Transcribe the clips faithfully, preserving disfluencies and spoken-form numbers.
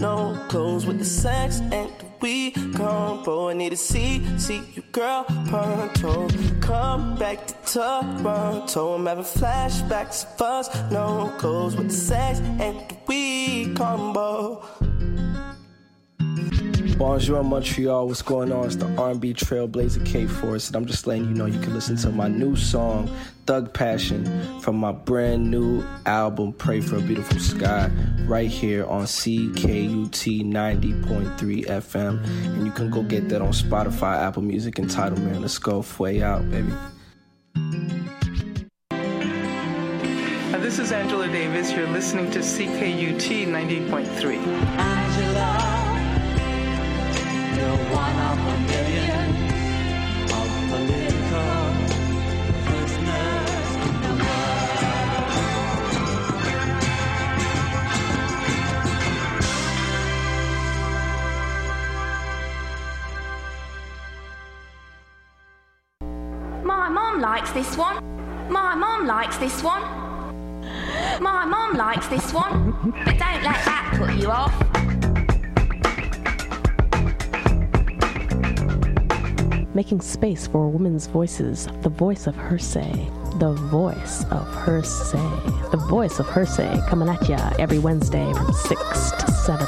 no clothes with the sex and the weed combo. I need to see, see you girl pronto. Come back to Toronto. I'm having flashbacks of us, no clothes with the sex and the weed combo. Bonjour Montreal, what's going on? It's the R and B trailblazer K Force, and I'm just letting you know you can listen to my new song, Thug Passion, from my brand new album, Pray for a Beautiful Sky, right here on C K U T ninety point three F M. And you can go get that on Spotify, Apple Music, and Tidal, man. Let's go, Fway out, baby. Uh, this is Angela Davis. You're listening to C K U T ninety point three. Angela. You're one of a million of political prisoners in the world. My mom likes this one. My mom likes this one. My mom likes this one. But don't let that put you off. Making space for women's voices, the voice of her say, the voice of her say, the voice of her say, coming at ya every Wednesday from six to seven.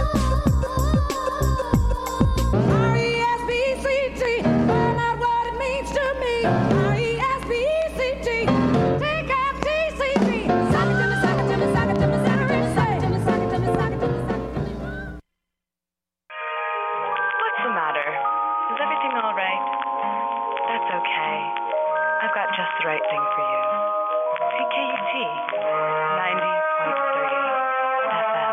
R E S P C T, find out what it means to me. R E S P C T, take out T C P. Suck it to me, suck it to me, suck it to me, suck it to me, suck it to me, suck it to me, suck it to me. What's the matter? Is everything all right? That's okay. I've got just the right thing for you. C K U T ninety point three F M.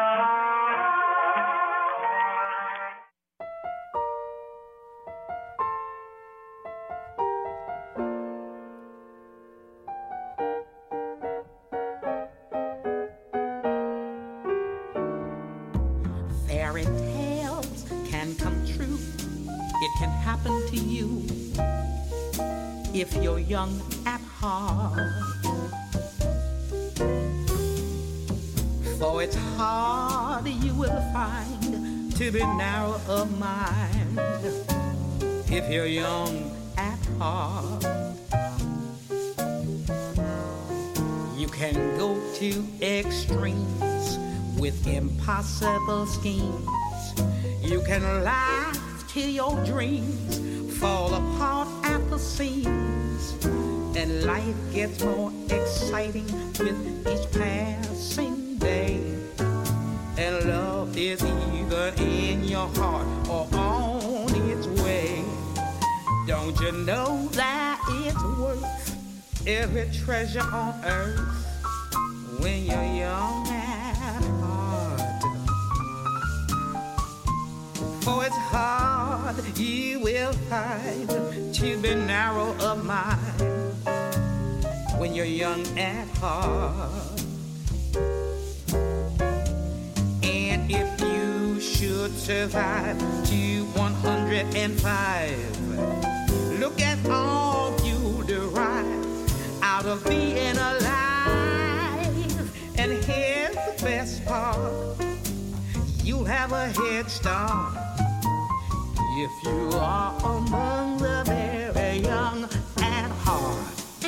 Fairy tales can come true. It can happen to you if you're young at heart. For it's hard you will find to be narrow of mind if you're young at heart. You can go to extremes with impossible schemes. You can laugh till your dreams fall apart at the seams, and life gets more exciting with each passing day. And love is either in your heart or on its way. Don't you know that it's worth every treasure on earth when you're young at heart? For it's hard you will find to be narrow of mind when you're young at heart. And if you should survive to one hundred five, look at all you derive out of being alive. And here's the best part, you'll have a head start if you are among the very young at heart.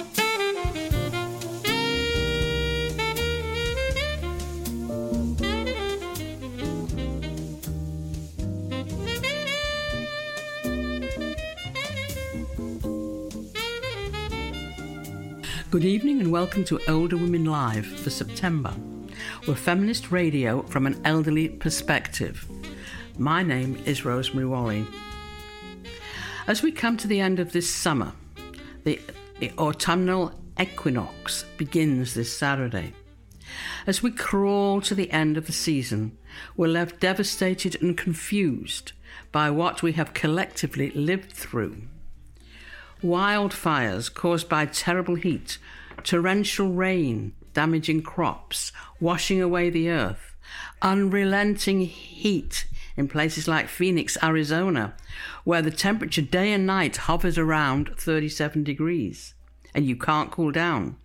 Good evening and welcome to Older Women Live for September. We're feminist radio from an elderly perspective. My name is Rosemary Wally. As we come to the end of this summer, the autumnal equinox begins this Saturday. As we crawl to the end of the season, we're left devastated and confused by what we have collectively lived through. Wildfires caused by terrible heat, torrential rain damaging crops, washing away the earth, unrelenting heat in places like Phoenix, Arizona, where the temperature day and night hovers around thirty-seven degrees and you can't cool down.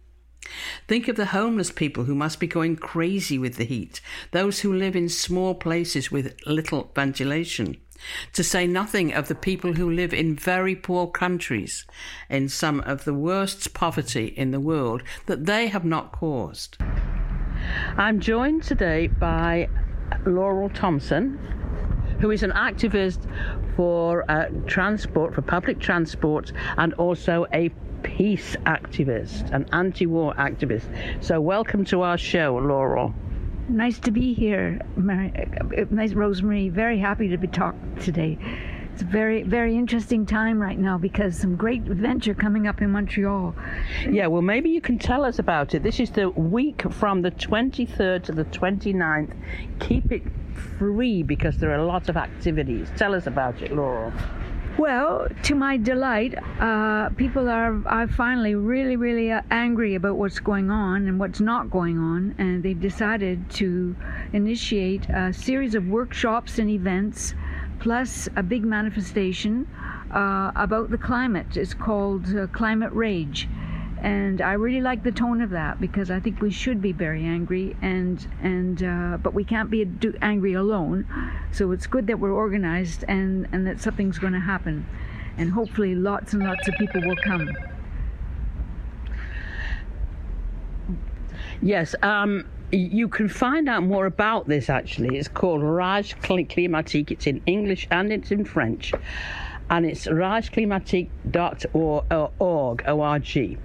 Think of the homeless people who must be going crazy with the heat, those who live in small places with little ventilation, to say nothing of the people who live in very poor countries, in some of the worst poverty in the world that they have not caused. I'm joined today by Laurel Thompson, who is an activist for uh, transport, for public transport, and also a peace activist, an anti-war activist. So welcome to our show, Laurel. Nice to be here, Mary, uh, nice, Rosemary. Very happy to be talking today. It's a very, very interesting time right now because some great adventure coming up in Montreal. Yeah, well, maybe you can tell us about it. This is the week from the twenty-third to the twenty-ninth. Keep it free because there are a lot of activities. Tell us about it, Laurel. Well, to my delight, uh, people are, are finally really, really uh, angry about what's going on and what's not going on, and they've decided to initiate a series of workshops and events, plus a big manifestation uh, about the climate. It's called uh, Climate Rage. And I really like the tone of that because I think we should be very angry, and and uh, but we can't be do, angry alone. So it's good that we're organized and, and that something's going to happen, and hopefully lots and lots of people will come. Yes, um, you can find out more about this actually. It's called Rage Climatique. It's in English and it's in French, and it's rage climatique dot org, O R G.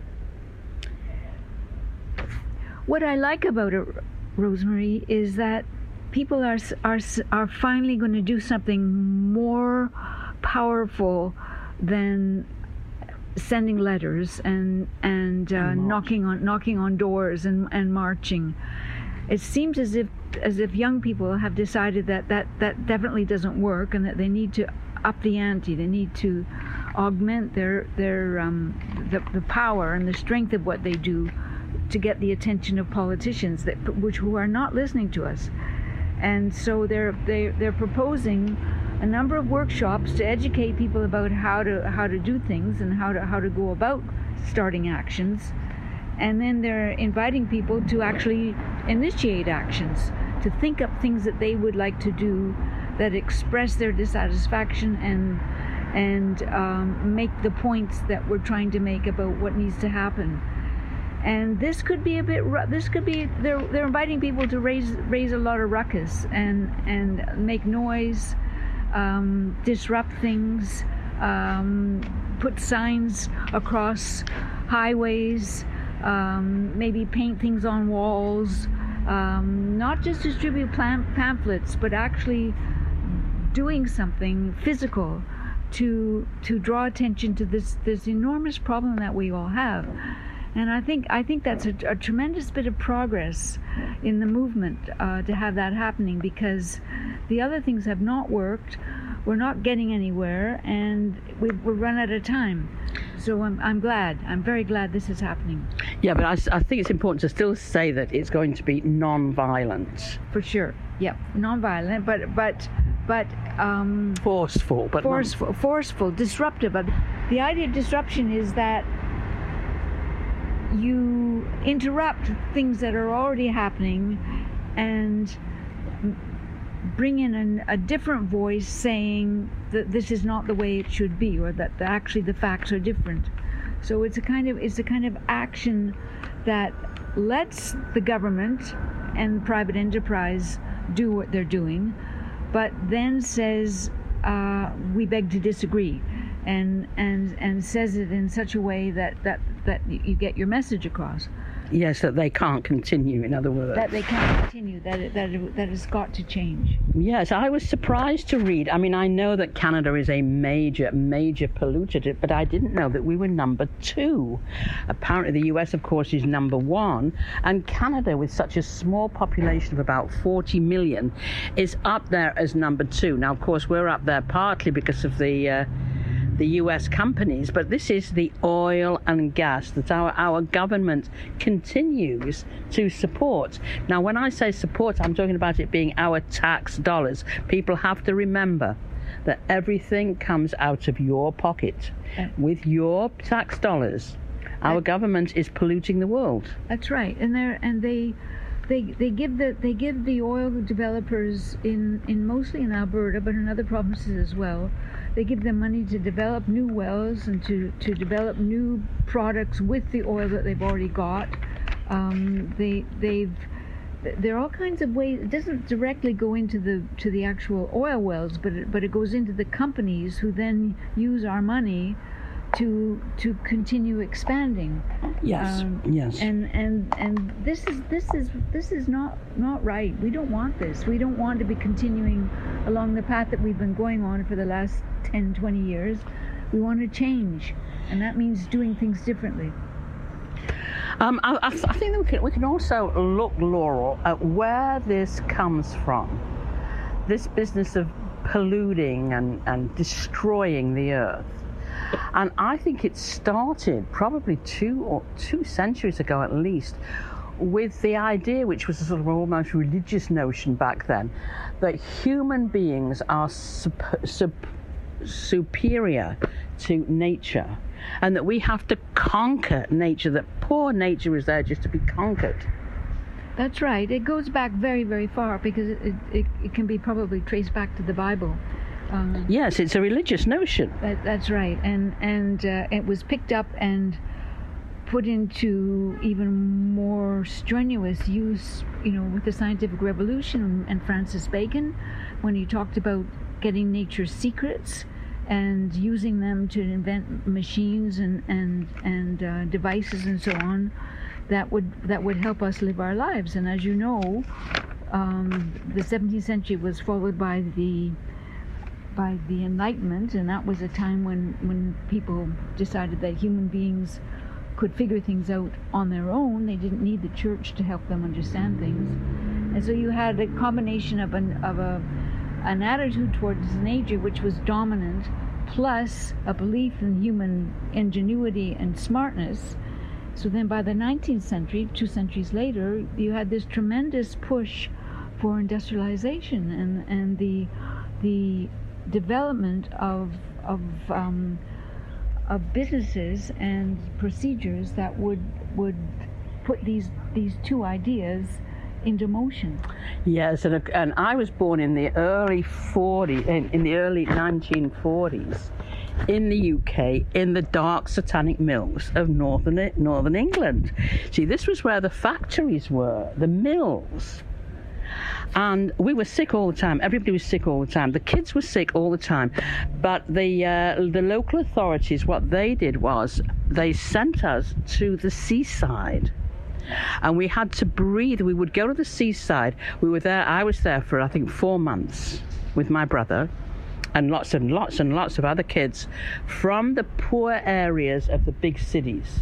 What I like about it, Rosemary, is that people are are are finally going to do something more powerful than sending letters and and, uh, and knocking on knocking on doors and, and marching. It seems as if as if young people have decided that, that that definitely doesn't work, and that they need to up the ante. They need to augment their their um, the the power and the strength of what they do to get the attention of politicians that which who are not listening to us. And so they're they they're proposing a number of workshops to educate people about how to how to do things and how to how to go about starting actions. And then they're inviting people to actually initiate actions, to think up things that they would like to do that express their dissatisfaction and and um, make the points that we're trying to make about what needs to happen. And this could be a bit. This could be. They're they're inviting people to raise raise a lot of ruckus and and make noise, um, disrupt things, um, put signs across highways, um, maybe paint things on walls. Um, not just distribute pam- pamphlets, but actually doing something physical to to draw attention to this this enormous problem that we all have. And I think I think that's a, a tremendous bit of progress in the movement uh, to have that happening, because the other things have not worked. We're not getting anywhere, and we've, we're run out of time. So I'm I'm glad. I'm very glad this is happening. Yeah, but I, I think it's important to still say that it's going to be non-violent. For sure. Yep, non-violent, but but but um, forceful, but forceful, non- forceful, disruptive. But the idea of disruption is that you interrupt things that are already happening and bring in an, a different voice saying that this is not the way it should be, or that the, actually the facts are different. So it's a kind of it's a kind of action that lets the government and private enterprise do what they're doing, but then says uh, we beg to disagree. And, and and says it in such a way that, that, that you get your message across. Yes, that they can't continue, in other words. That they can't continue, that it, that it, that it's got to change. Yes, I was surprised to read. I mean, I know that Canada is a major, major polluter, but I didn't know that we were number two. Apparently the U S, of course, is number one, and Canada, with such a small population of about forty million, is up there as number two. Now, of course, we're up there partly because of the... Uh, the U S companies, but this is the oil and gas that our, our government continues to support. Now, when I say support, I'm talking about it being our tax dollars. People have to remember that everything comes out of your pocket with your tax dollars. Our government is polluting the world. That's right, and they and they they they give the they give the oil developers in in mostly in Alberta, but in other provinces as well. They give them money to develop new wells and to to develop new products with the oil that they've already got. Um, they they've there are all kinds of ways. It doesn't directly go into the to the actual oil wells, but it, but it goes into the companies who then use our money to to continue expanding. Yes. Um, yes. And and and this is this is this is not not right. We don't want this. We don't want to be continuing along the path that we've been going on for the last ten, twenty years. We want to change, and that means doing things differently. Um, I, I think that we can, we can also look, Laurel, at where this comes from. This business of polluting and, and destroying the earth. And I think it started probably two or two centuries ago at least with the idea, which was a sort of almost religious notion back then, that human beings are sup, sup, superior to nature, and that we have to conquer nature, that poor nature is there just to be conquered. That's right. It goes back very, very far, because it, it, it can be probably traced back to the Bible. Um, yes, it's a religious notion. That, that's right, and and uh, it was picked up and put into even more strenuous use, you know, with the scientific revolution and Francis Bacon, when he talked about getting nature's secrets and using them to invent machines and and and uh, devices and so on that would that would help us live our lives. And as you know, um, the seventeenth century was followed by the by the Enlightenment, and that was a time when when people decided that human beings could figure things out on their own. They didn't need the church to help them understand things. And so you had a combination of an of a an attitude towards nature which was dominant, plus a belief in human ingenuity and smartness. So then by the nineteenth century, two centuries later, you had this tremendous push for industrialization and, and the the development of of um, of businesses and procedures that would would put these these two ideas into motion. Yes, and and I was born in the early forties, in, in the early nineteen forties, in the U K, in the dark satanic mills of northern northern England. See, this was where the factories were, the mills. And we were sick all the time. Everybody was sick all the time. The kids were sick all the time. But the uh, the local authorities, what they did was they sent us to the seaside. And we had to breathe. We would go to the seaside. We were there. I was there for, I think, four months with my brother and lots and lots and lots of other kids from the poor areas of the big cities.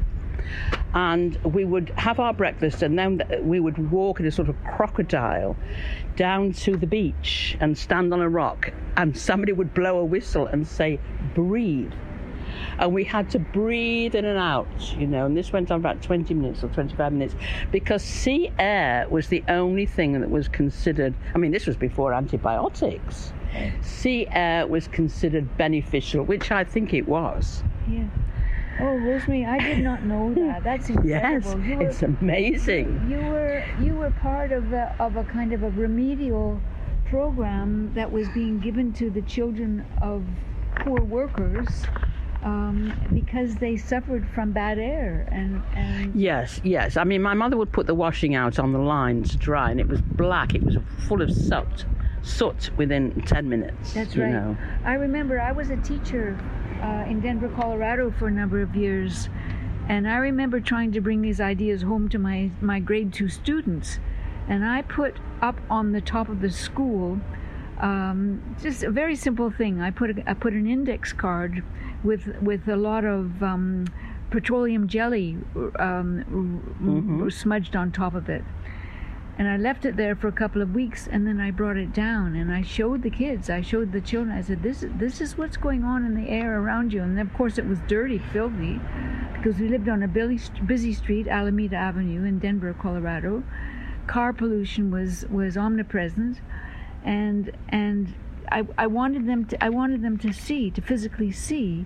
And we would have our breakfast, and then we would walk in a sort of crocodile down to the beach and stand on a rock, and somebody would blow a whistle and say, breathe. And we had to breathe in and out, you know, and this went on about twenty minutes or twenty-five minutes, because sea air was the only thing that was considered, I mean, this was before antibiotics. Sea air was considered beneficial, which I think it was. Yeah. Oh, Rosemary, I did not know that. That's incredible. Yes, you were, it's amazing. You were you were part of a, of a kind of a remedial program that was being given to the children of poor workers um, because they suffered from bad air. And, and yes, yes. I mean, my mother would put the washing out on the line to dry, and it was black. It was full of soot, soot within ten minutes. That's you right. know. I remember I was a teacher Uh, in Denver, Colorado for a number of years, and I remember trying to bring these ideas home to my, my grade two students, and I put up on the top of the school um, just a very simple thing. I put a, I put an index card with with a lot of um, petroleum jelly um, mm-hmm. smudged on top of it. And I left it there for a couple of weeks, and then I brought it down, and I showed the kids, I showed the children, I said, this, this is what's going on in the air around you. And of course it was dirty, filthy, because we lived on a busy street, Alameda Avenue in Denver, Colorado. Car pollution was, was omnipresent, and and I, I wanted them to I wanted them to see, to physically see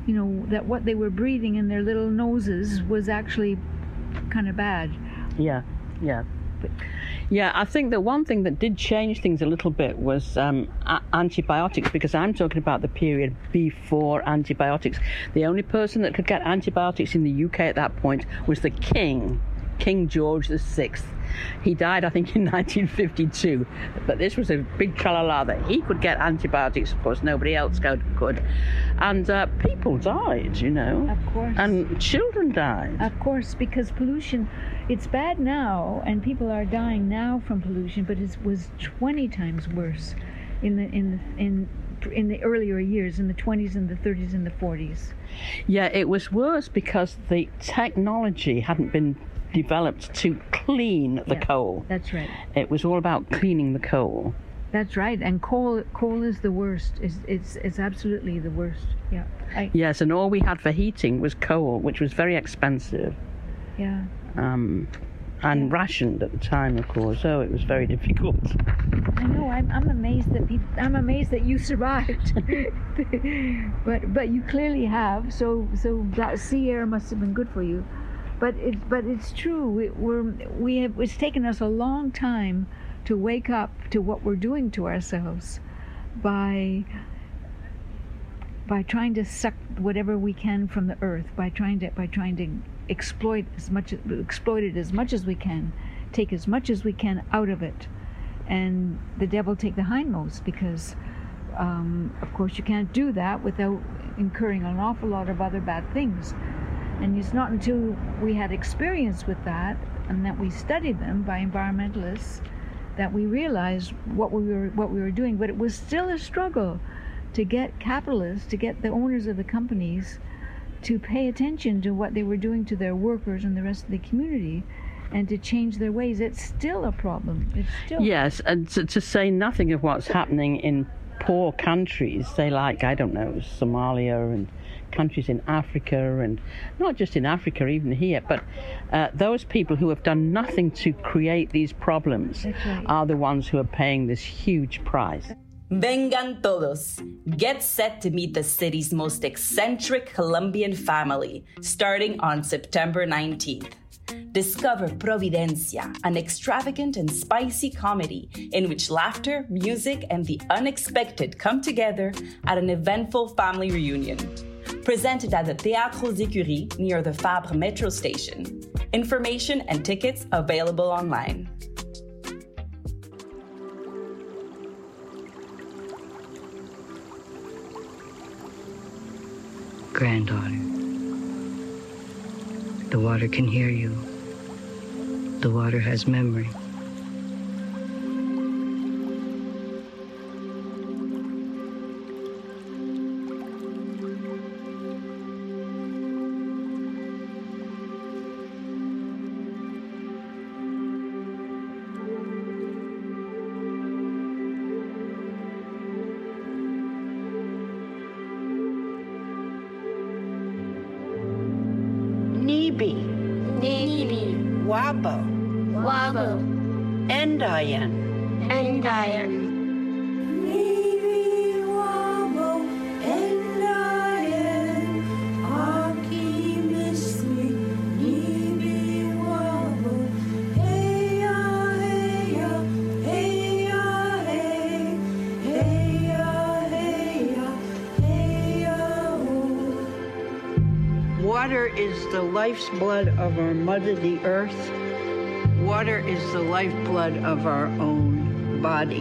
you know, that what they were breathing in their little noses was actually kind of bad. Yeah, yeah. Yeah, I think the one thing that did change things a little bit was um, a- antibiotics, because I'm talking about the period before antibiotics. The only person that could get antibiotics in the U K at that point was the King, King George the Sixth. He died, I think, in nineteen fifty-two, but this was a big tra-la-la that he could get antibiotics. Of course, nobody else could. And uh, people died, you know. Of course. And children died. Of course, because pollution, it's bad now, and people are dying now from pollution, but it was twenty times worse in the in the, in in the earlier years, in the twenties and the thirties and the forties. Yeah, it was worse because the technology hadn't been developed to clean the yeah, coal. That's right. It was all about cleaning the coal. That's right. And coal coal is the worst. It's it's, it's absolutely the worst. Yeah. I, yes, and all we had for heating was coal, which was very expensive. Yeah. Um, and yeah. rationed at the time, of course. So it was very difficult. I know. I'm I'm amazed that people. I'm amazed that you survived. but but you clearly have. So so that sea air must have been good for you. But it's but it's true. We, we're we have. It's taken us a long time to wake up to what we're doing to ourselves by by trying to suck whatever we can from the earth, by trying to by trying to exploit as much exploit it as much as we can, take as much as we can out of it, and the devil take the hindmost, because um, of course you can't do that without incurring an awful lot of other bad things. And it's not until we had experience with that and that we studied them by environmentalists that we realized what we were what we were doing. But it was still a struggle to get capitalists, to get the owners of the companies to pay attention to what they were doing to their workers and the rest of the community, and to change their ways. It's still a problem. It's still yes, and to, to say nothing of what's happening in poor countries, say like, I don't know, Somalia and countries in Africa, and not just in Africa, even here, but uh, those people who have done nothing to create these problems right. are the ones who are paying this huge price. Vengan todos. Get set to meet the city's most eccentric Colombian family, starting on September nineteenth. Discover Providencia, an extravagant and spicy comedy in which laughter, music, and the unexpected come together at an eventful family reunion. Presented at the Théâtre aux Écuries near the Fabre metro station. Information and tickets available online. Granddaughter, the water can hear you. The water has memory. Nibi, Nibi, Wabo, Wabo, Endayan, Endayan. Nibi, Wabo, Endayan, Aki Misli, Nibi, Wabo, Heya, Heya, Heya, Hey, Heya, Heya, Heya, Oh. Water is the life's blood of our mother, the earth. Water is the lifeblood of our own body.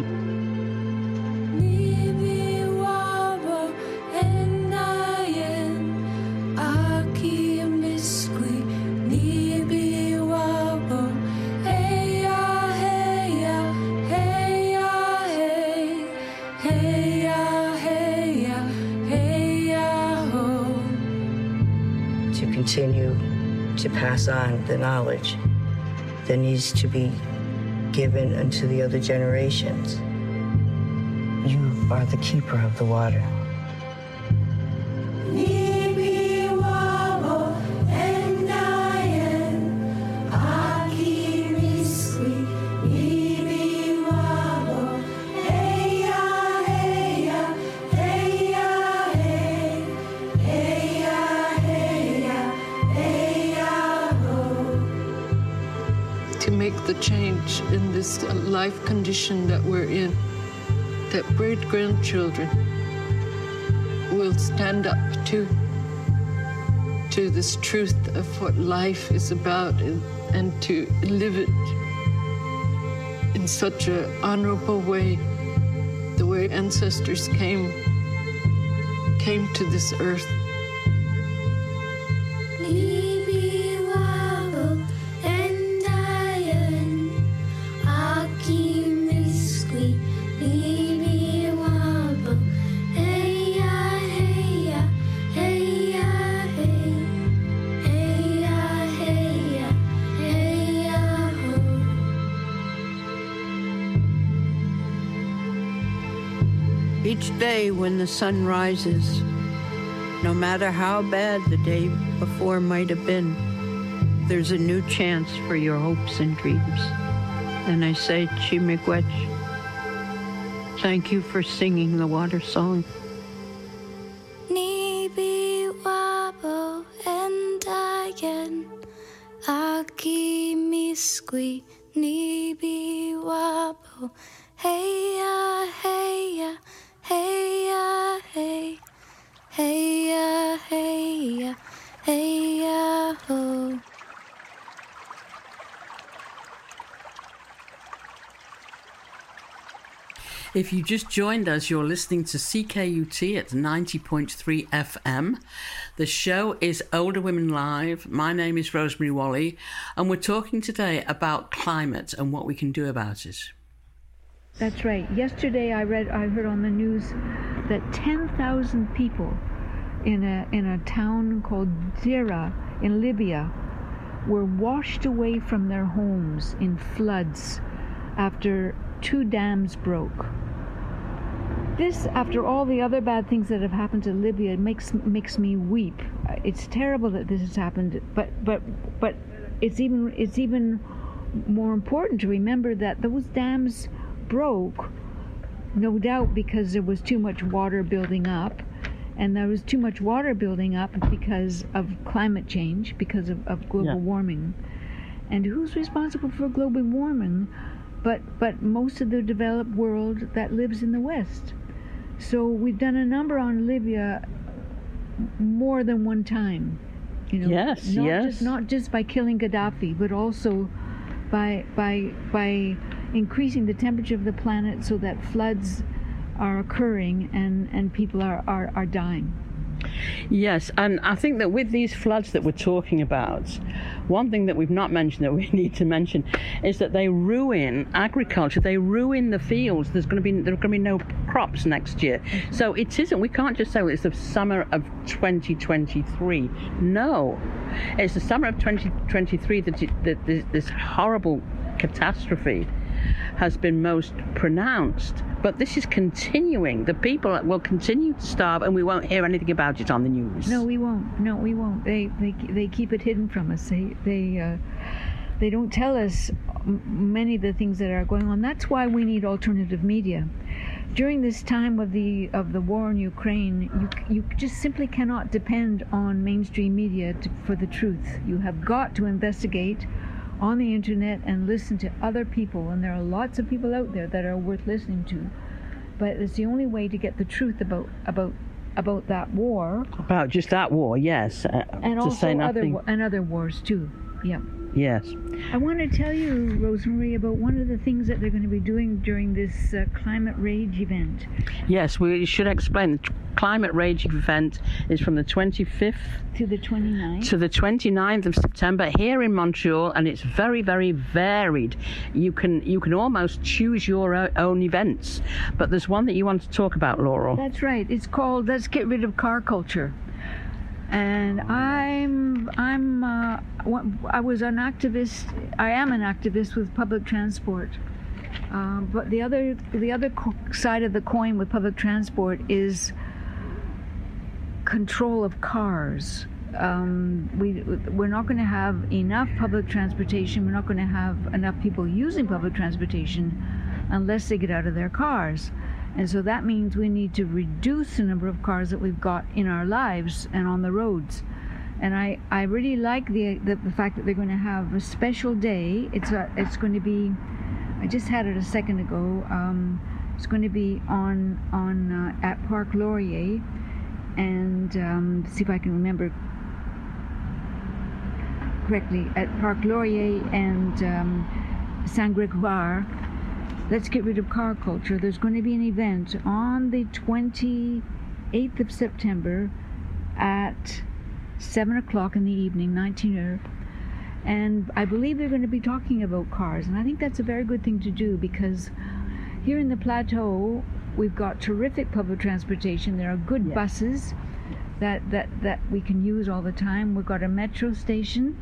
Nibi, Wabo, Endayan, Aki Misli, Nibi, Wabo, Heya, Heya, Heya, Hey, Heya, Heya, Heya, Ho. To continue to pass on the knowledge that needs to be given unto the other generations. You are the keeper of the water. Nibi, Wabo, Endayan, Aki Misli, Nibi, Wabo, Heya, Heya, Heya, Hey, Heya, change in this life condition that we're in, that great-grandchildren will stand up to, to this truth of what life is about, and, and to live it in such an honorable way, the way ancestors came, came to this earth. Each day when the sun rises, no matter how bad the day before might have been, there's a new chance for your hopes and dreams. And I say, Chi-miigwech, thank you for singing the water song. Nibi wabo endayen aki miskwi nibi wabo hey ya hey ya hey ya hey hey ya hey ya hey ya ho. If you just joined us, you're listening to C K U T at ninety point three F M. The show is Older Women Live. My name is Rosemary Wally, and we're talking today about climate and what we can do about it. That's right. Yesterday I read, I heard on the news that ten thousand people in a in a town called Dira in Libya were washed away from their homes in floods after two dams broke. This, after all the other bad things that have happened to Libya, makes makes me weep. It's terrible that this has happened, but but but it's even it's even more important to remember that those dams broke, no doubt because there was too much water building up, and there was too much water building up because of climate change, because of, of global yeah. warming. And who's responsible for global warming but but most of the developed world that lives in the West? So we've done a number on Libya more than one time. You know, yes, not yes. Just, not just by killing Gaddafi, but also by by by increasing the temperature of the planet so that floods are occurring and, and people are, are, are dying. Yes, and I think that with these floods that we're talking about, one thing that we've not mentioned that we need to mention is that they ruin agriculture. They ruin the fields. There's going to be there are going to be no crops next year. So it isn't. We can't just say well, it's the summer of twenty twenty-three. No, it's the summer of twenty twenty-three that, it, that this, this horrible catastrophe has been most pronounced, but this is continuing. The people will continue to starve, and we won't hear anything about it on the news. No, we won't. No, we won't. They they they keep it hidden from us. They they uh, they don't tell us many of the things that are going on. That's why we need alternative media. During this time of the of the war in Ukraine, you you just simply cannot depend on mainstream media to, for the truth. You have got to investigate on the internet and listen to other people, and there are lots of people out there that are worth listening to, but it's the only way to get the truth about about about that war, about just that war. Yes, uh, and to also say nothing. other and other wars too. Yeah. Yes. I want to tell you, Rosemary, about one of the things that they're going to be doing during this uh, Climate Rage event. Yes, we should explain. The Climate Rage event is from the twenty-fifth to the twenty-ninth to the twenty-ninth of September here in Montreal, and it's very, very varied. You can you can almost choose your own events, but there's one that you want to talk about, Laurel. That's right. It's called "Let's Get Rid of Car Culture." And I'm I'm uh, I was an activist. I am an activist with public transport. Um, but the other the other co- side of the coin with public transport is control of cars. Um, we we're not going to have enough public transportation. We're not going to have enough people using public transportation unless they get out of their cars. And so that means we need to reduce the number of cars that we've got in our lives and on the roads. And I, I really like the, the the fact that they're going to have a special day. It's a, it's going to be, I just had it a second ago. Um, it's going to be on on uh, at Parc Laurier, and um, see if I can remember correctly, at Parc Laurier and um, Saint Gregoire. Let's get rid of car culture. There's going to be an event on the twenty-eighth of September at seven o'clock in the evening, nineteen heures. And I believe they're going to be talking about cars. And I think that's a very good thing to do, because here in the Plateau, we've got terrific public transportation. There are good yes. buses that, that, that we can use all the time. We've got a metro station.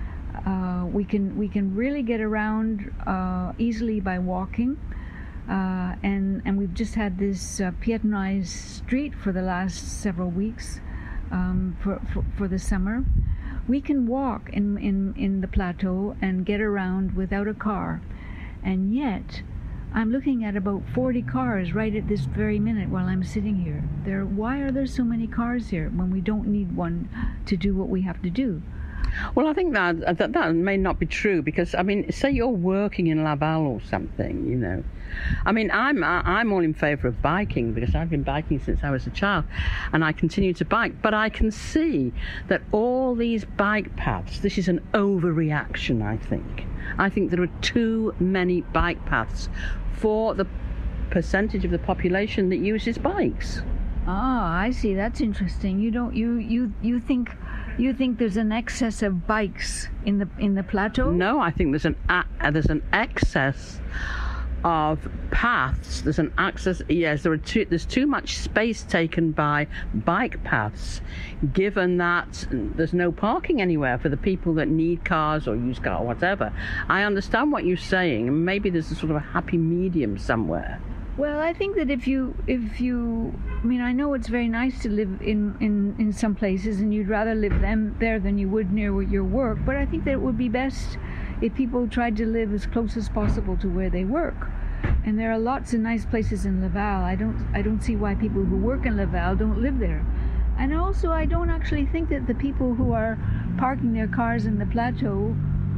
Uh, we can we can really get around uh, easily by walking, uh, and and we've just had this uh, pietonized street for the last several weeks um, for, for for the summer. We can walk in, in in the Plateau and get around without a car, and yet I'm looking at about forty cars right at this very minute while I'm sitting here. There, why are there so many cars here when we don't need one to do what we have to do? Well, I think that, that that may not be true, because, I mean, say you're working in Laval or something, you know. I mean, I'm I'm all in favour of biking, because I've been biking since I was a child, and I continue to bike. But I can see that all these bike paths, this is an overreaction, I think. I think there are too many bike paths for the percentage of the population that uses bikes. Ah, I see. That's interesting. You don't you you you think you think there's an excess of bikes in the in the Plateau? No, I think there's an uh, there's an excess of paths. There's an access. Yes, there are too. There's too much space taken by bike paths, given that there's no parking anywhere for the people that need cars or use car or whatever. I understand what you're saying, and maybe there's a sort of a happy medium somewhere. Well, I think that if you, if you, I mean, I know it's very nice to live in, in, in some places, and you'd rather live them there than you would near your work, but I think that it would be best if people tried to live as close as possible to where they work. And there are lots of nice places in Laval. I don't, I don't see why people who work in Laval don't live there. And also, I don't actually think that the people who are parking their cars in the Plateau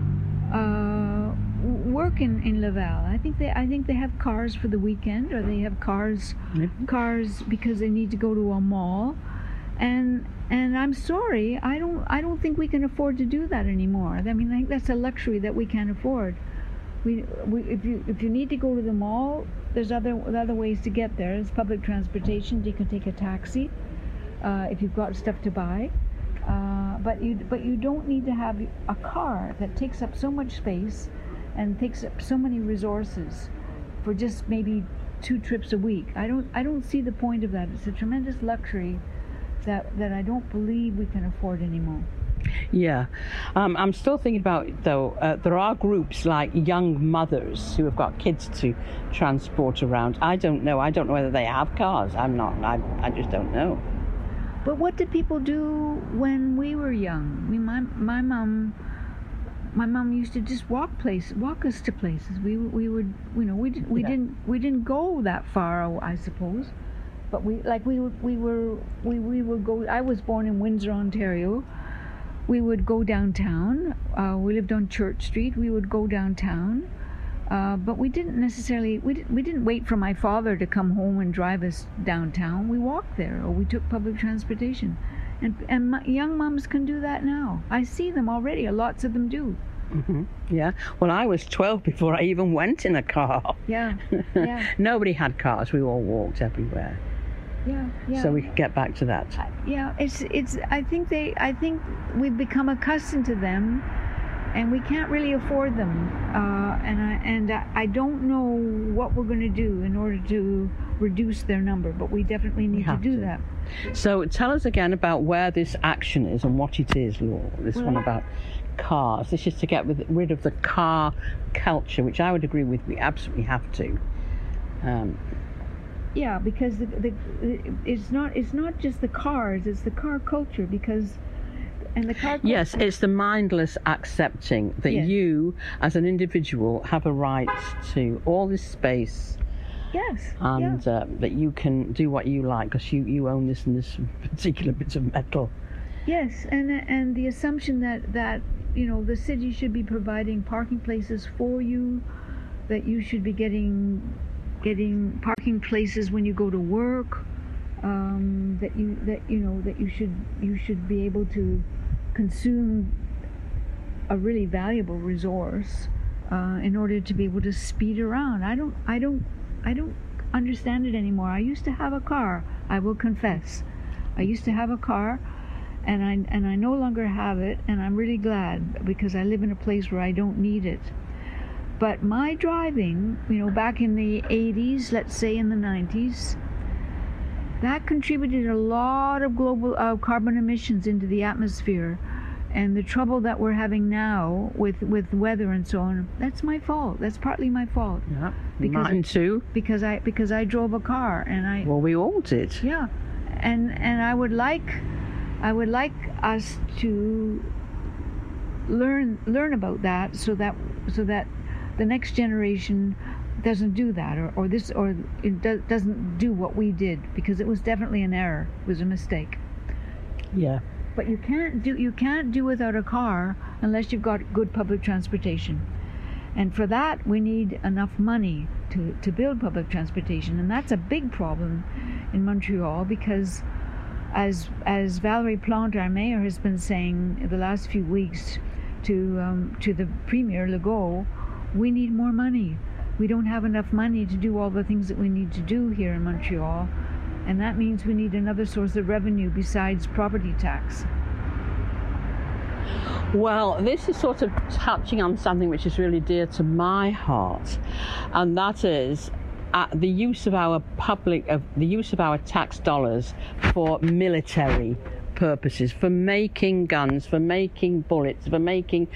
uh, work in, in Laval. I think they I think they have cars for the weekend, or they have cars mm-hmm. cars because they need to go to a mall. And and I'm sorry, I don't I don't think we can afford to do that anymore. I mean, I think that's a luxury that we can't afford. We, we if you if you need to go to the mall, there's other other ways to get there. There's public transportation. You can take a taxi uh, if you've got stuff to buy. Uh, but you but you don't need to have a car that takes up so much space and takes up so many resources for just maybe two trips a week. I don't I don't see the point of that. It's a tremendous luxury that that I don't believe we can afford anymore. Yeah, um, I'm still thinking about, though, uh, there are groups like young mothers who have got kids to transport around. I don't know. I don't know whether they have cars. I'm not. I, I just don't know. But what did people do when we were young? I mean, my my mom, my mom used to just walk place, walk us to places. We we would, you know, we did, we yeah. didn't we didn't go that far, I suppose. But we like we we were we we would go. I was born in Windsor, Ontario. We would go downtown. Uh, we lived on Church Street. We would go downtown, uh, but we didn't necessarily. We didn't, we didn't wait for my father to come home and drive us downtown. We walked there, or we took public transportation, and and my, young moms can do that now. I see them already. Lots of them do. Mm-hmm. Yeah. Well, I was twelve before I even went in a car. Yeah. Yeah. Nobody had cars. We all walked everywhere. Yeah, yeah. So we could get back to that. Uh, yeah, it's it's. I think they. I think we've become accustomed to them, and we can't really afford them. Uh, and I and I, I don't know what we're going to do in order to reduce their number, but we definitely need to do to. that. So tell us again about where this action is and what it is, Laura. This well, one about cars. This is to get with, rid of the car culture, which I would agree with. We absolutely have to. Um, Yeah, because the, the, it's not it's not just the cars, it's the car culture, because and the car culture, yes, it's the mindless accepting that yes. you as an individual have a right to all this space. Yes. And yeah. uh, that you can do what you like because you, you own this and this particular bit of metal. Yes, and and the assumption that that you know the city should be providing parking places for you, that you should be getting getting parking places when you go to work, um, that you that you know that you should you should be able to consume a really valuable resource uh, in order to be able to speed around. I don't I don't I don't understand it anymore. I used to have a car, I will confess. I used to have a car, and I and I no longer have it, and I'm really glad, because I live in a place where I don't need it. But my driving, you know, back in the eighties, let's say in the nineties, that contributed a lot of global uh, carbon emissions into the atmosphere. And the trouble that we're having now with, with weather and so on, that's my fault. That's partly my fault. Yeah, because mine too. Because I because I drove a car and I. Well, we all did. Yeah, and and I would like, I would like us to learn learn about that so that so that the next generation doesn't do that, or, or this or it do, doesn't do what we did, because it was definitely an error. It was a mistake. Yeah. But you can't do you can't do without a car unless you've got good public transportation, and for that we need enough money to, to build public transportation, and that's a big problem in Montreal, because as as Valerie Plante, our mayor, has been saying the last few weeks to um, to the Premier Legault, we need more money. We don't have enough money to do all the things that we need to do here in Montreal. And that means we need another source of revenue besides property tax. Well, this is sort of touching on something which is really dear to my heart, and that is uh, the use of our public, of the use of our tax dollars for military purposes, for making guns, for making bullets, for making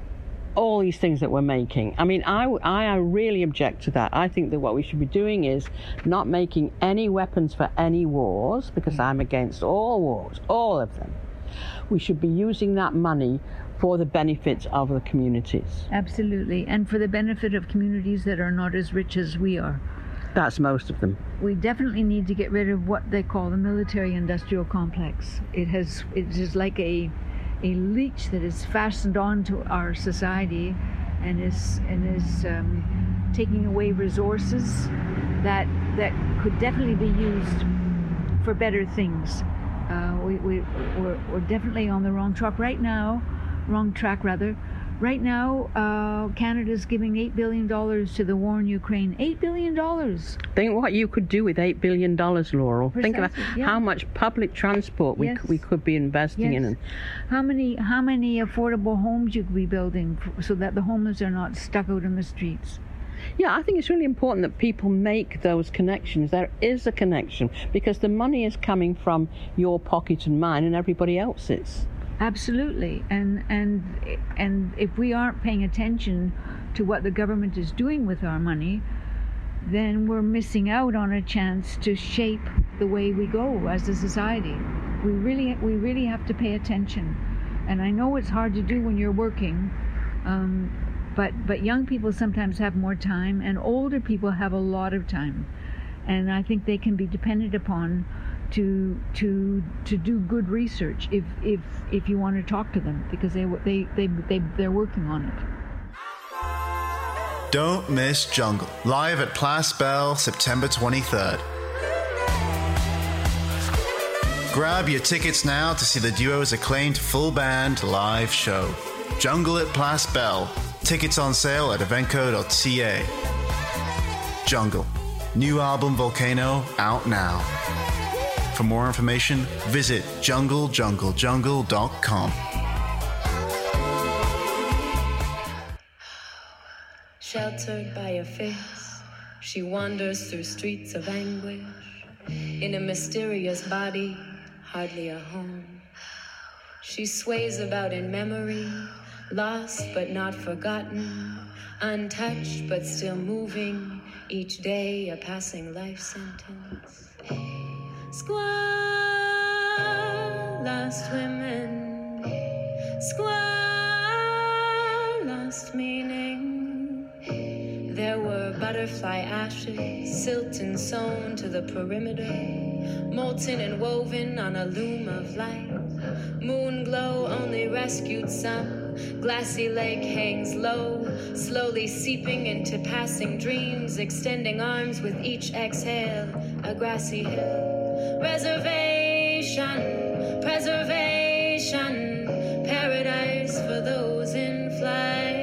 all these things that we're making. I mean, I, I really object to that. I think that what we should be doing is not making any weapons for any wars, because I'm against all wars, all of them. We should be using that money for the benefit of the communities. Absolutely, and for the benefit of communities that are not as rich as we are. That's most of them. We definitely need to get rid of what they call the military-industrial complex. It has, it is like a a leech that is fastened onto our society, and is and is um, taking away resources that that could definitely be used for better things. Uh, we we we're, we're definitely on the wrong track right now, wrong track rather. Right now, uh, Canada's giving eight billion dollars to the war in Ukraine. Eight billion dollars. Think what you could do with eight billion dollars, Laurel. Precisely, Think about yeah. how much public transport we Yes. c- we could be investing Yes. in. And How many how many affordable homes you could be building f- so that the homeless are not stuck out in the streets. yeah, I think it's really important that people make those connections. There is a connection, because the money is coming from your pocket and mine and everybody else's. Absolutely, and and and if we aren't paying attention to what the government is doing with our money, then we're missing out on a chance to shape the way we go as a society. We really we really have to pay attention, and I know it's hard to do when you're working, um, but but young people sometimes have more time, and older people have a lot of time, and I think they can be depended upon to to to do good research if if if you want to talk to them, because they they they, they they're working on it. Don't miss Jungle, live at Place Belle, September twenty-third. Grab your tickets now to see the duo's acclaimed full band live show. Jungle at Place Belle. Tickets on sale at eventco dot c a. Jungle. New album Volcano out now. For more information, visit jungle jungle jungle dot com. Sheltered by a face, she wanders through streets of anguish. In a mysterious body, hardly a home. She sways about in memory, lost but not forgotten, untouched but still moving, each day a passing life sentence. Squaw, lost women, squaw, lost meaning. There were butterflies butterfly ashes, silt and sewn to the perimeter, molten and woven on a loom of light. Moon glow only rescued some, glassy lake hangs low, slowly seeping into passing dreams, extending arms with each exhale, a grassy hill. Reservation, preservation, paradise for those in flight.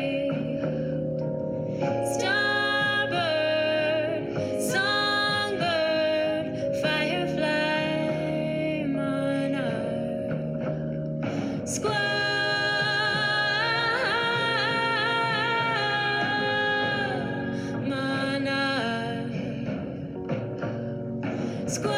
Starbird, songbird, firefly, monarch, squirrel, monarch, squirrel,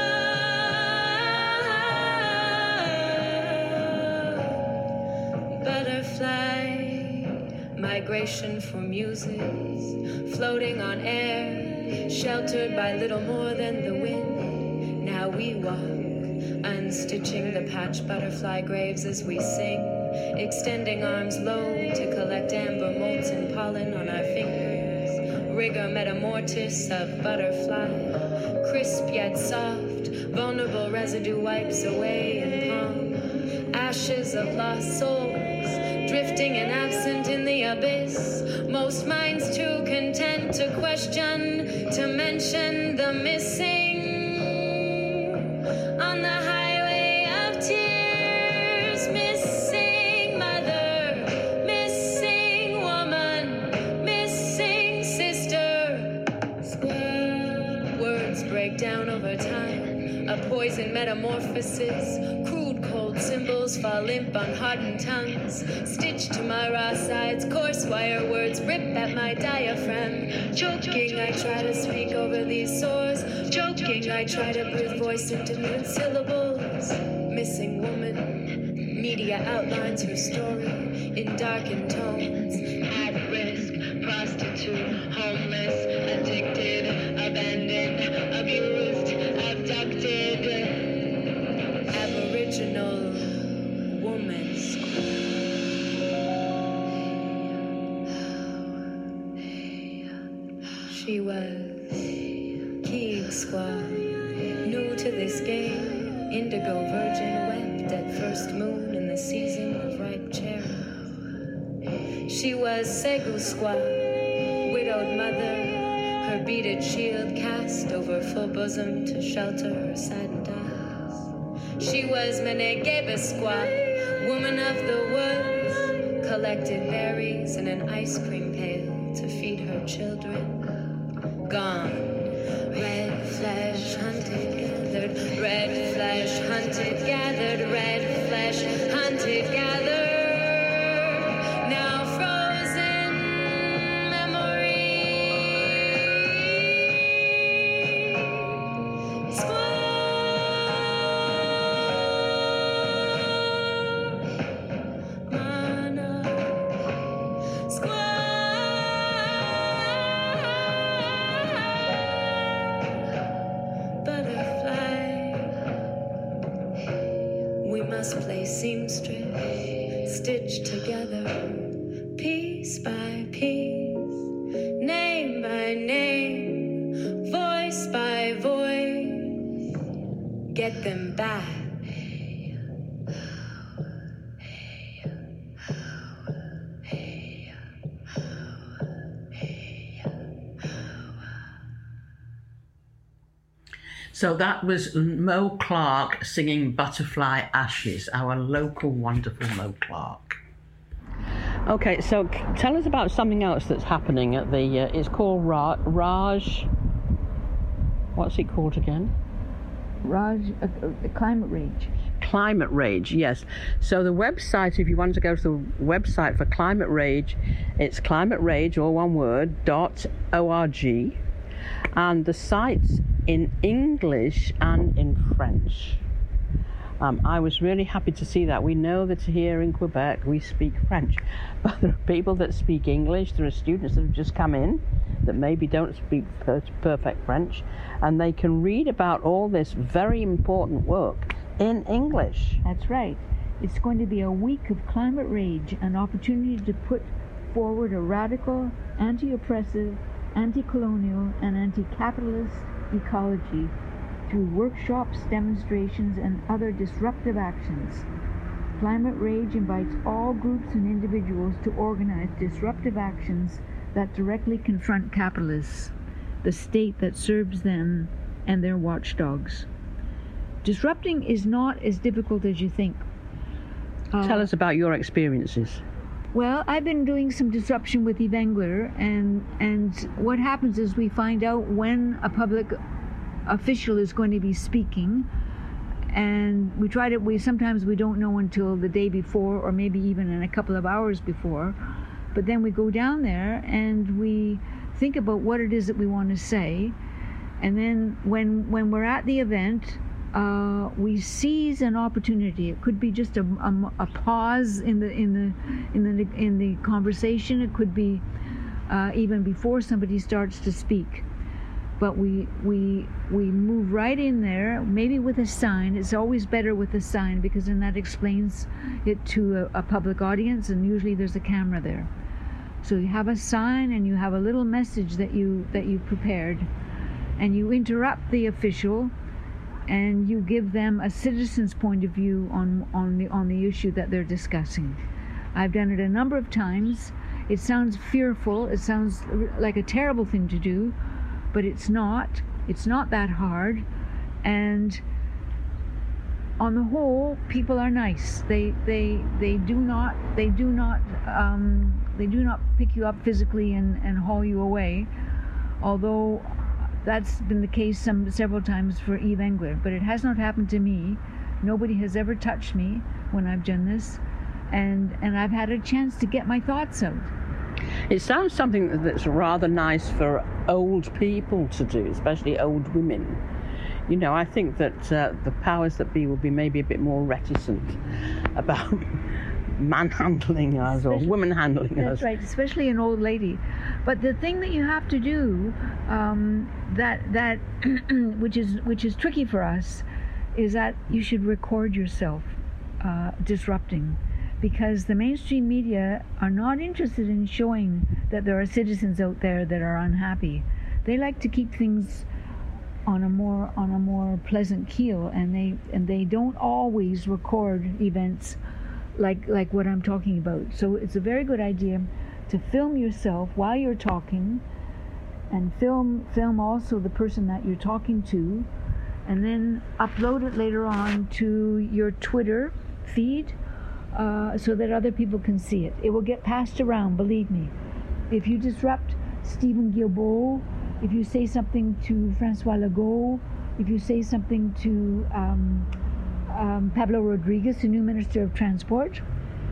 butterfly, migration for muses, floating on air, sheltered by little more than the wind. Now we walk, unstitching the patch butterfly graves as we sing, extending arms low to collect amber molten pollen on our fingers. Rigor metamortis of butterfly, crisp yet soft, vulnerable residue wipes away in palm. Ashes of lost souls, drifting and absent in the abyss. Most minds too content to question, to mention the missing. On the highway of tears, missing mother, missing woman, missing sister. Square words break down over time, a poison metamorphosis. Crude cold symbols fall limp on hardened tongues, stitched to my raw sides, coarse wire words rip at my diaphragm. Joking, I try to speak over these sores. Joking, I try to breathe voice into new syllables. Missing woman, media outlines her story in darkened tones. At risk, prostitute, homeless, addicted, abandoned, abused, abducted. Aboriginal woman. She was Keeg Squaw, new to this game, indigo virgin wept at first moon in the season of ripe cherry. She was Segu Squaw, widowed mother, her beaded shield cast over full bosom to shelter her saddened eyes. She was Menegebe Squaw, woman of the woods, collected berries in an ice cream pail to feed her children. Gone. Red flesh hunted, gathered, red flesh hunted, gathered, red flesh hunted, gathered. Now frozen memory. Squirrel, monarch, squirrel. Must play seamstress, stitched together, piece by piece, name by name, voice by voice, get them back. So that was Mo Clark singing Butterfly Ashes, our local wonderful Mo Clark. Okay, so c- tell us about something else that's happening at the, uh, it's called Ra- Raj, what's it called again? Raj, uh, uh, Climate Rage. Climate Rage, yes. So the website, if you want to go to the website for Climate Rage, it's Climate Rage, all one word, dot org. And the site's in English and in French. Um, I was really happy to see that. We know that here in Quebec we speak French, but there are people that speak English. There are students that have just come in that maybe don't speak per- perfect French, and they can read about all this very important work in English. That's right. It's going to be a week of Climate Rage, an opportunity to put forward a radical, anti-oppressive, anti-colonial, and anti-capitalist ecology through workshops, demonstrations, and other disruptive actions. Climate Rage invites all groups and individuals to organize disruptive actions that directly confront capitalists, the state that serves them and their watchdogs. Disrupting is not as difficult as you think. Uh, Tell us about your experiences. Well, I've been doing some disruption with Eve Engler, and and what happens is we find out when a public official is going to be speaking, and we try to, we sometimes we don't know until the day before, or maybe even in a couple of hours before, but then we go down there and we think about what it is that we want to say, and then when when we're at the event, Uh, we seize an opportunity. It could be just a, a, a pause in the in the in the in the conversation. It could be uh, even before somebody starts to speak. But we we we move right in there, maybe with a sign. It's always better with a sign, because then that explains it to a, a public audience, and usually there's a camera there. So you have a sign and you have a little message that you that you prepared, and you interrupt the official, and you give them a citizen's point of view on, on, the, on the issue that they're discussing. I've done it a number of times. It sounds fearful, it sounds like a terrible thing to do, but it's not. It's not that hard. And on the whole, people are nice. They they they do not they do not um, they do not pick you up physically and, and haul you away, although that's been the case some several times for Eve Engler, but it has not happened to me. Nobody has ever touched me when I've done this, and and I've had a chance to get my thoughts out. It sounds something that's rather nice for old people to do, especially old women. You know, I think that uh, the powers that be will be maybe a bit more reticent about manhandling us or woman handling us. That's right, especially an old lady. But the thing that you have to do, um, that that which is which is tricky for us, is that you should record yourself uh, disrupting, because the mainstream media are not interested in showing that there are citizens out there that are unhappy. They like to keep things on a more on a more pleasant keel, and they and they don't always record events like like what I'm talking about. So it's a very good idea to film yourself while you're talking, and film film also the person that you're talking to, and then upload it later on to your Twitter feed, uh, so that other people can see it. It will get passed around, believe me. If you disrupt Stephen Guilbeault, if you say something to Francois Legault, if you say something to um, um, Pablo Rodriguez, the new Minister of Transport,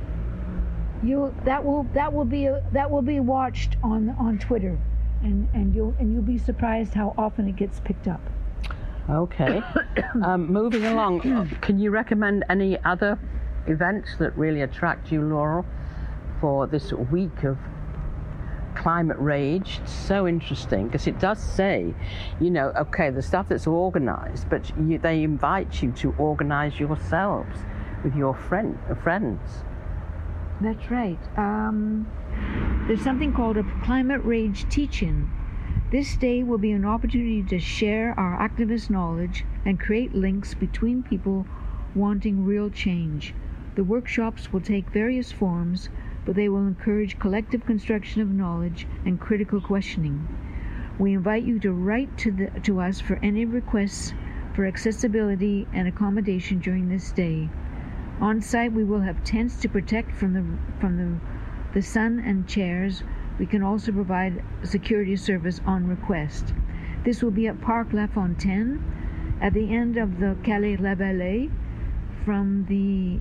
you that will that will be a, that will be watched on on Twitter, and and you'll and you'll be surprised how often it gets picked up. Okay. um, moving along, can you recommend any other events that really attract you, Laurel, for this week of Climate Rage? It's so interesting because it does say, you know, okay, the stuff that's organized, but you, they invite you to organize yourselves with your friend, uh, friends. That's right. Um, there's something called a Climate Rage teach-in. This day will be an opportunity to share our activist knowledge and create links between people wanting real change. The workshops will take various forms, but they will encourage collective construction of knowledge and critical questioning. We invite you to write to, the, to us for any requests for accessibility and accommodation during this day. On site, we will have tents to protect from the, from the, the sun and chairs. We can also provide security service on request. This will be at Parc La Fontaine, at the end of the Calais-La Vallée, from the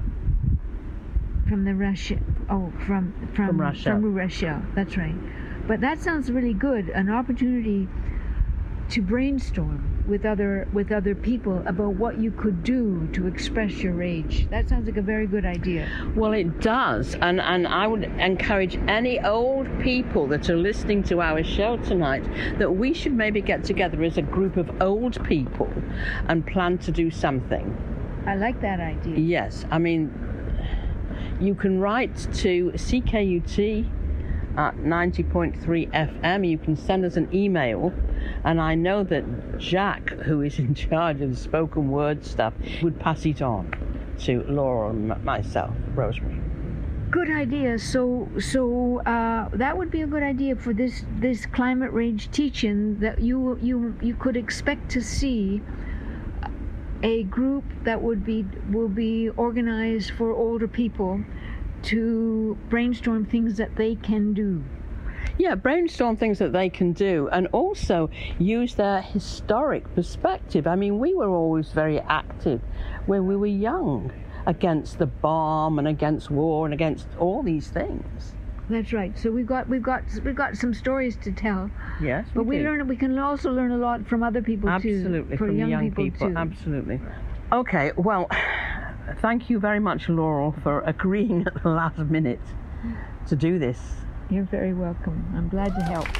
from the Russia, oh, from from from Russia. From Russia. That's right. But that sounds really good. An opportunity to brainstorm with other with other people about what you could do to express your rage. That sounds like a very good idea. Well, it does, and and I would encourage any old people that are listening to our show tonight that we should maybe get together as a group of old people and plan to do something. I like that idea. Yes, I mean, you can write to C K U T at ninety point three F M. You can send us an email, and I know that Jack, who is in charge of the spoken word stuff, would pass it on to Laura and myself, Rosemary. Good idea. So, so uh, that would be a good idea for this this climate range teaching. That you you you could expect to see a group that would be will be organized for older people to brainstorm things that they can do. Yeah, brainstorm things that they can do, and also use their historic perspective. I mean, we were always very active when we were young, against the bomb and against war and against all these things. That's right. So we've got we've got we've got some stories to tell. Yes, but we do. learn. We can also learn a lot from other people too. Absolutely, for from young, young people, people. too. Absolutely. Okay. Well, thank you very much, Laurel, for agreeing at the last minute to do this. You're very welcome. I'm glad to help.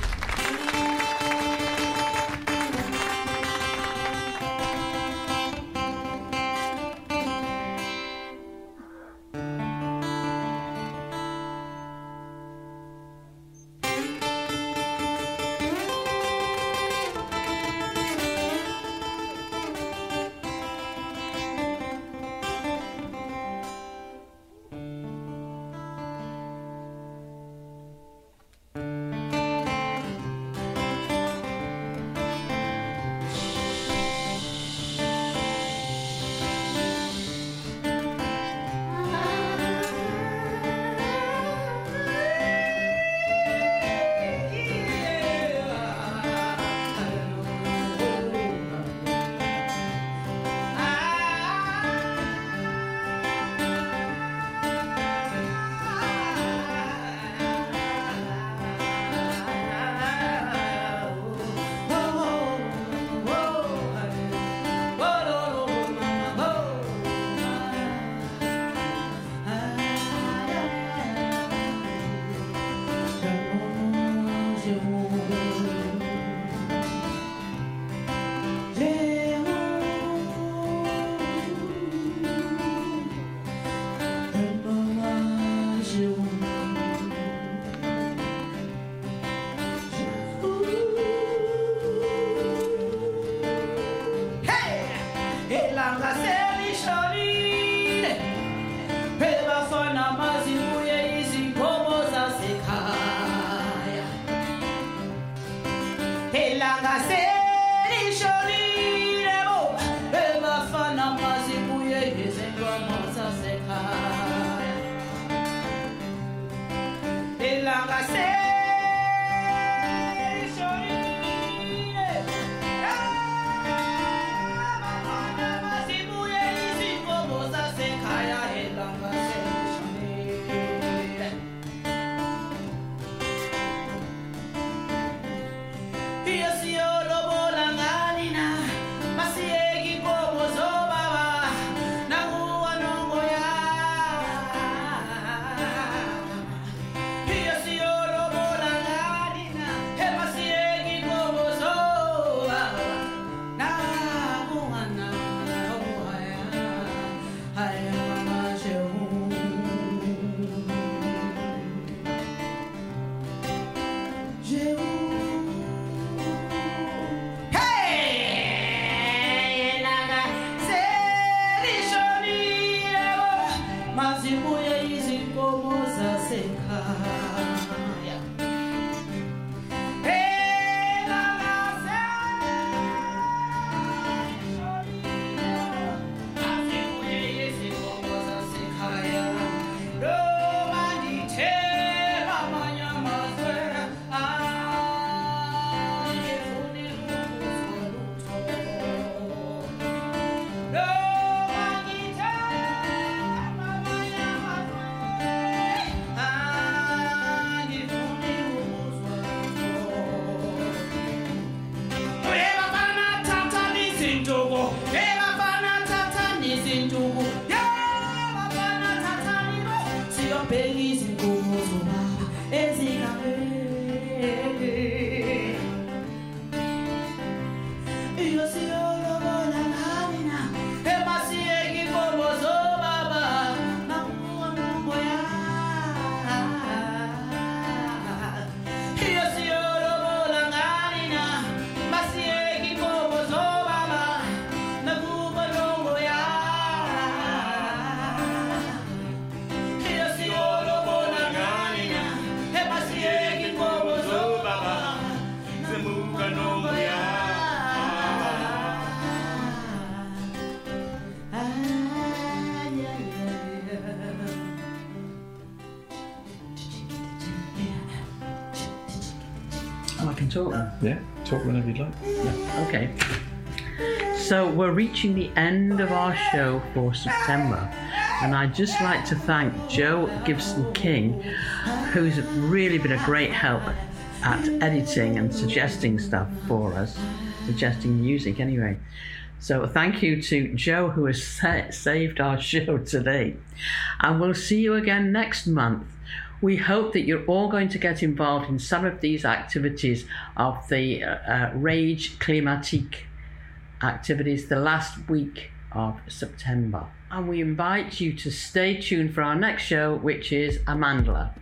talk then? Yeah, talk whenever you'd like. Yeah. Okay. So we're reaching the end of our show for September, and I'd just like to thank Joe Gibson King, who's really been a great help at editing and suggesting stuff for us, suggesting music anyway. So thank you to Joe, who has sa- saved our show today. And we'll see you again next month. We hope that you're all going to get involved in some of these activities of the uh, uh, Rage Climatique activities the last week of September. And we invite you to stay tuned for our next show, which is Amandla.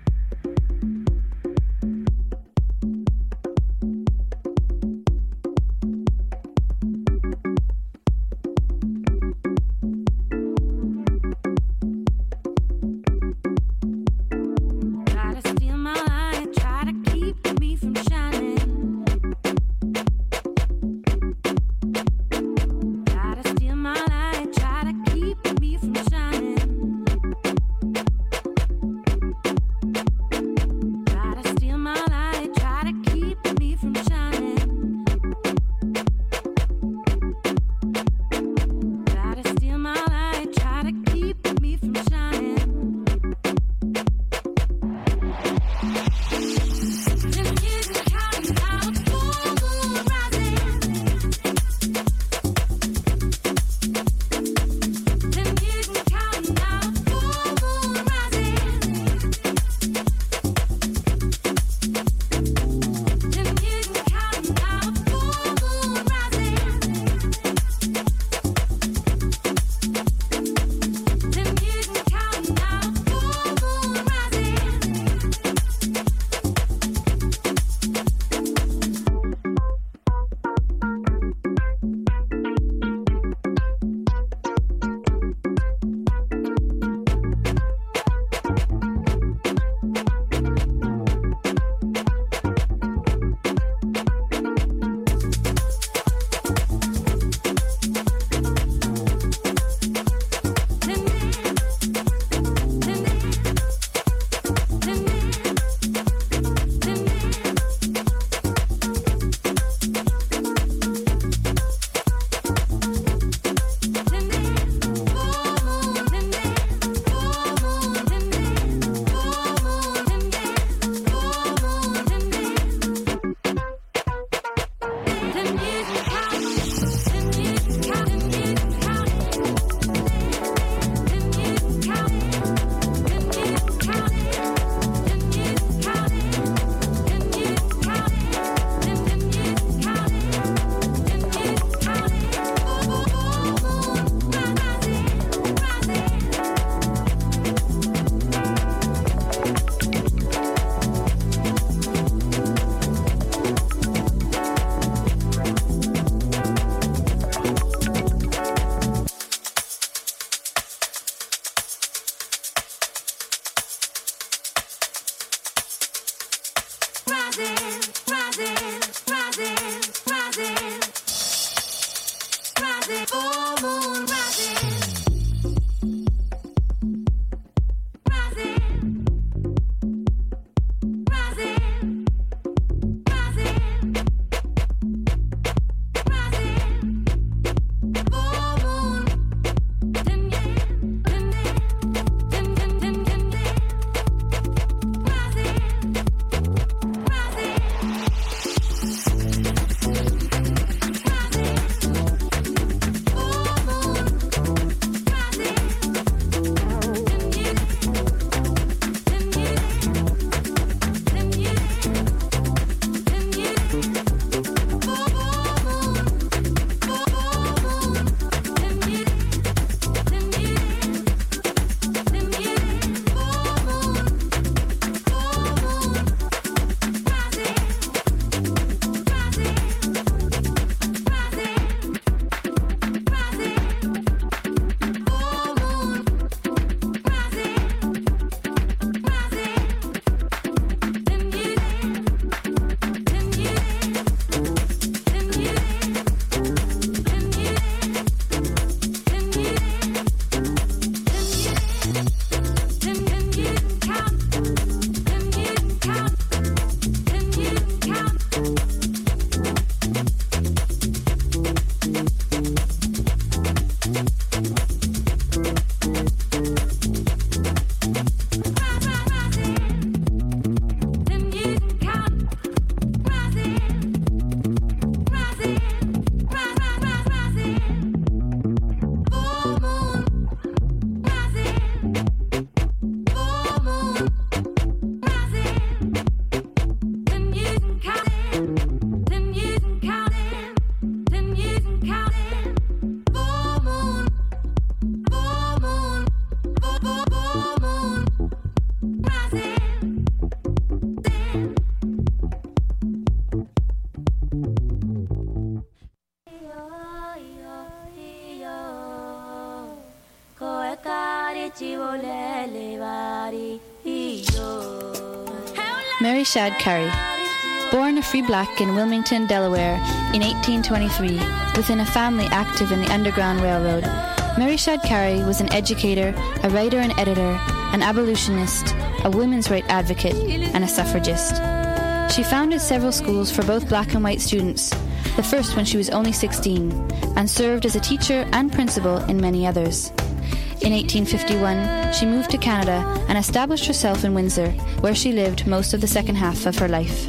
Mary Shad Carey. Born a free black in Wilmington, Delaware in eighteen twenty-three, within a family active in the Underground Railroad, Mary Shad Carey was an educator, a writer and editor, an abolitionist, a women's rights advocate, and a suffragist. She founded several schools for both black and white students, the first when she was only sixteen, and served as a teacher and principal in many others. In eighteen fifty-one, she moved to Canada and established herself in Windsor, where she lived most of the second half of her life.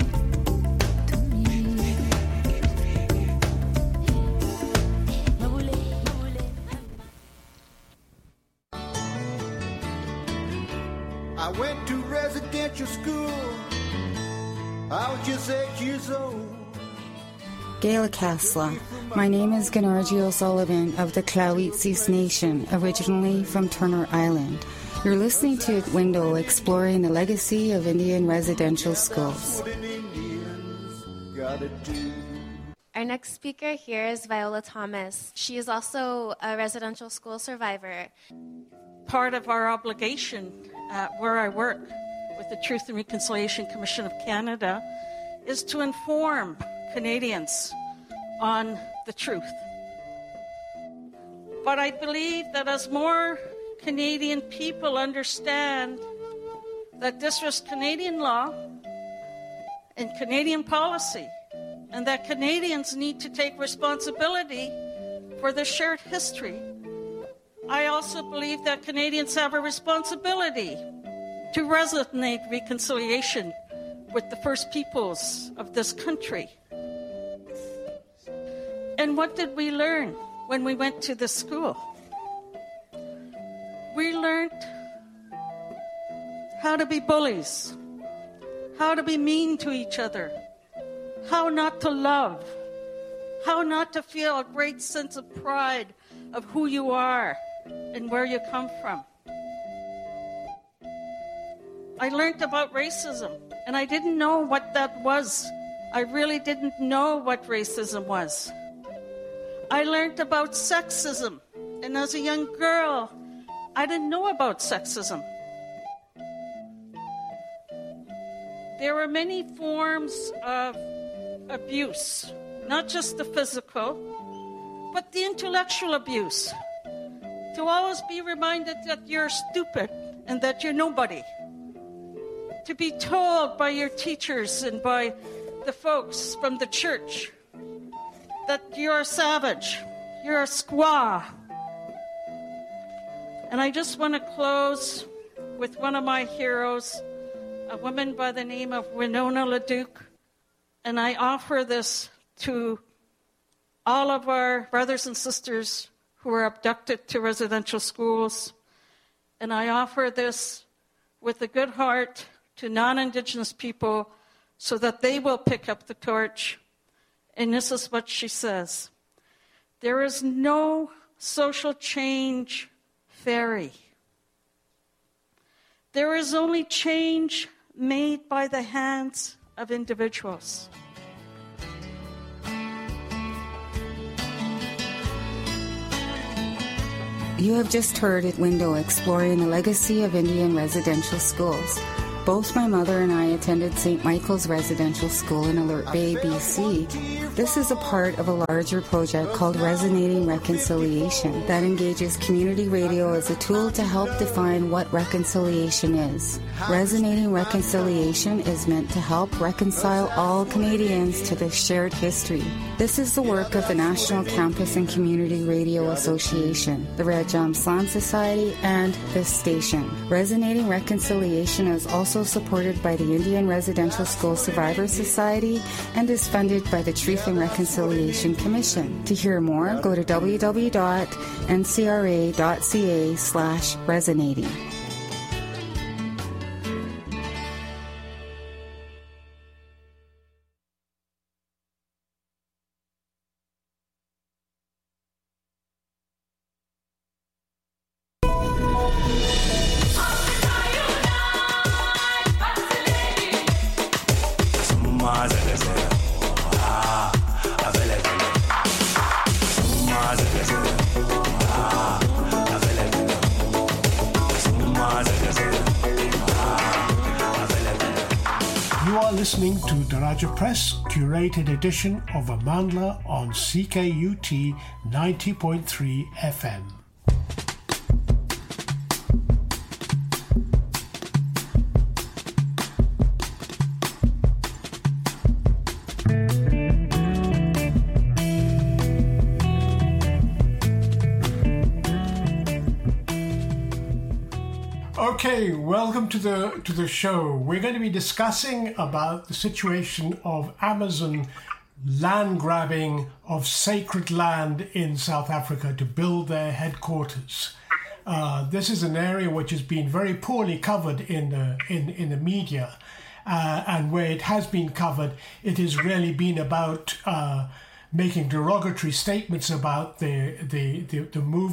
I went to residential school. I was just eight years old. Gaila Casla. My name is Ganarji O'Sullivan of the Clawitsis Nation, originally from Turner Island. You're listening to Window, exploring the legacy of Indian residential schools. Our next speaker here is Viola Thomas. She is also a residential school survivor. Part of our obligation uh, where I work with the Truth and Reconciliation Commission of Canada is to inform Canadians on the truth. But I believe that as more Canadian people understand that this was Canadian law and Canadian policy, and that Canadians need to take responsibility for the shared history, I also believe that Canadians have a responsibility to resonate reconciliation with the First Peoples of this country. And what did we learn when we went to the school? We learned how to be bullies, how to be mean to each other, how not to love, how not to feel a great sense of pride of who you are and where you come from. I learned about racism, and I didn't know what that was. I really didn't know what racism was. I learned about sexism, and as a young girl, I didn't know about sexism. There were many forms of abuse, not just the physical, but the intellectual abuse. To always be reminded that you're stupid and that you're nobody. To be told by your teachers and by the folks from the church that you're a savage, you're a squaw. And I just want to close with one of my heroes, a woman by the name of Winona LaDuke. And I offer this to all of our brothers and sisters who were abducted to residential schools. And I offer this with a good heart to non-Indigenous people so that they will pick up the torch. And this is what she says. There is no social change fairy. There is only change made by the hands of individuals. You have just heard at Window, exploring the legacy of Indian residential schools. Both my mother and I attended Saint Michael's Residential School in Alert Bay, B C. This is a part of a larger project called Resonating Reconciliation that engages community radio as a tool to help define what reconciliation is. Resonating Reconciliation is meant to help reconcile all Canadians to this shared history. This is the work of the National Campus and Community Radio Association, the Red Jam Slam Society, and this station. Resonating Reconciliation is also supported by the Indian Residential School Survivors Society and is funded by the Truth and Reconciliation Commission. To hear more, go to w w w dot n c r a dot c a slash resonating. listening to Daraja Press curated edition of Amandla on C K U T ninety point three F M. Okay, welcome to the to the show. We're going to be discussing about the situation of Amazon land grabbing of sacred land in South Africa to build their headquarters. Uh, this is an area which has been very poorly covered in the in in the media, uh, and where it has been covered, it has really been about uh, making derogatory statements about the the the, the move.